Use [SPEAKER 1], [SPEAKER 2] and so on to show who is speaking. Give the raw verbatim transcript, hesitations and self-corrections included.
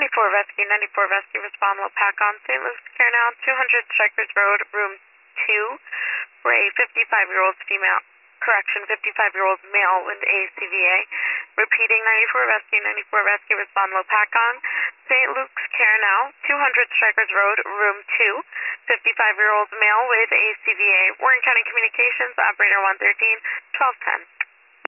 [SPEAKER 1] ninety-four Rescue, ninety-four Rescue, respond low pack on Saint Luke's Care now, two hundred Strikers Road, room two, for a fifty-five-year-old female, correction, fifty-five-year-old male with A C V A. Repeating, ninety-four Rescue, ninety-four Rescue, respond low pack on Saint Luke's Care now, two hundred Strikers Road, room two, fifty-five-year-old male with A C V A. Warren County Communications, operator one thirteen, twelve ten.